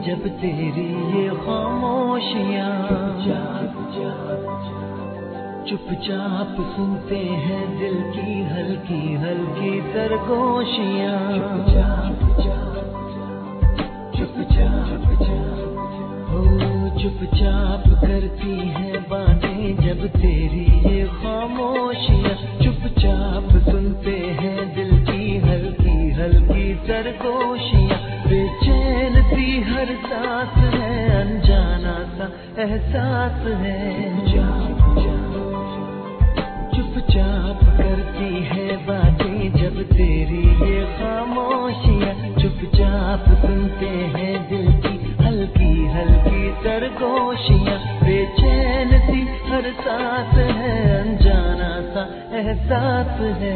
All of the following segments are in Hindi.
जब तेरी ये खामोशियाँ, चुपचाप सुनते हैं दिल की हल्की हल्की सरगोशियाँ। चुपचाप करती हैं बातें जब तेरी ये खामोशियाँ, चुपचाप सुनते हैं दिल की हल्की हल्की सरगोशियाँ। बेचैन सी हर सांस है, अनजाना सा एहसास है। चुपचाप करती है बातें जब तेरी ये खामोशियाँ, चुपचाप सुनते हैं दिल की हल्की हल्की सरगोशियाँ। बेचैन सी हर सांस है, अनजाना सा एहसास है।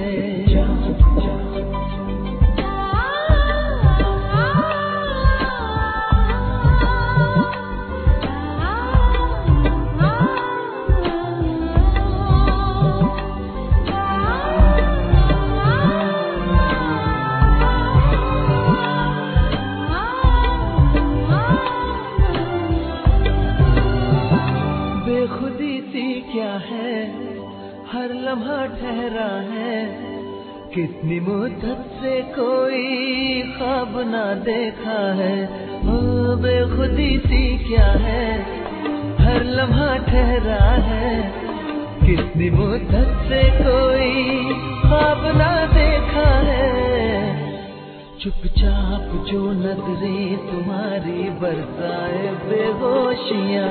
बेखुदी सी क्या है, हर लम्हा ठहरा है, कितनी मुद्दत से कोई ख्वाब ना देखा है। ओ बेखुदी सी क्या है, हर लम्हा ठहरा है, कितनी मुद्दत से कोई ख्वाब ना देखा है। चुपचाप जो नजरें तुम्हारी बरसाए बेहोशियाँ,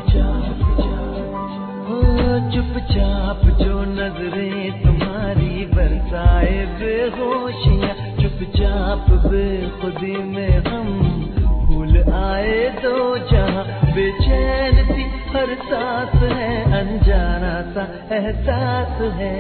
चुपचाप जो नजरें तुम्हारी बरसाए बेहोशियाँ। चुपचाप बेखुदी में हम भूल आए दो जहाँ, बेचैन सी हर सांस है, अनजाना सा एहसास है।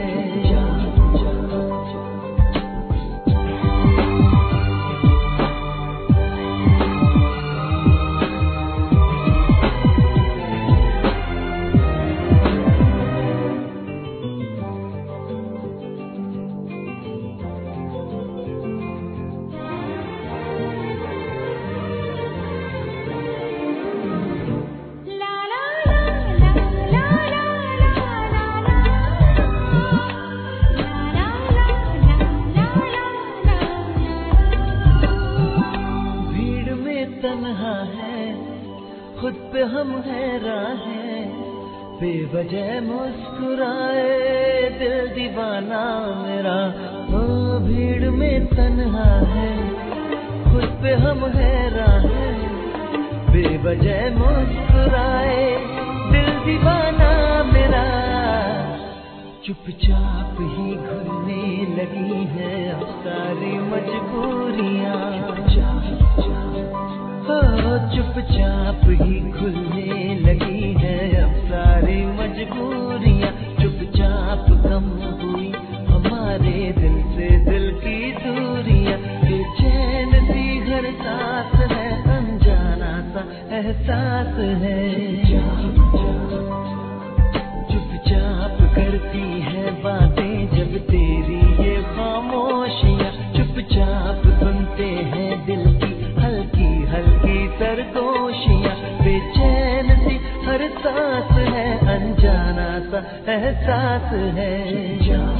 तन्हा है, खुद पे हम हैरान हैं, बेवजह मुस्कुराए दिल दीवाना मेरा। ओ भीड़ में तन्हा है, खुद पे हम हैरान हैं, बेवजह मुस्कुराए दिल दीवाना मेरा। चुपचाप ही घुलने लगी है अब सारी मजबूरियाँ, चुपचाप ही खुलने लगी है अब सारी मजबूरियाँ। चुपचाप कम हुई हमारे दिल से दिल की दूरियाँ। बेचैन सी हर सांस है, अनजाना सा एहसास है। चुपचाप करती है बातें जब तेरी ये खामोशियाँ, चुपचाप सुनते हैं दिल की हल्की हल्की सरगोशियाँ। बेचैन सी हर सांस है, अनजाना सा एहसास है।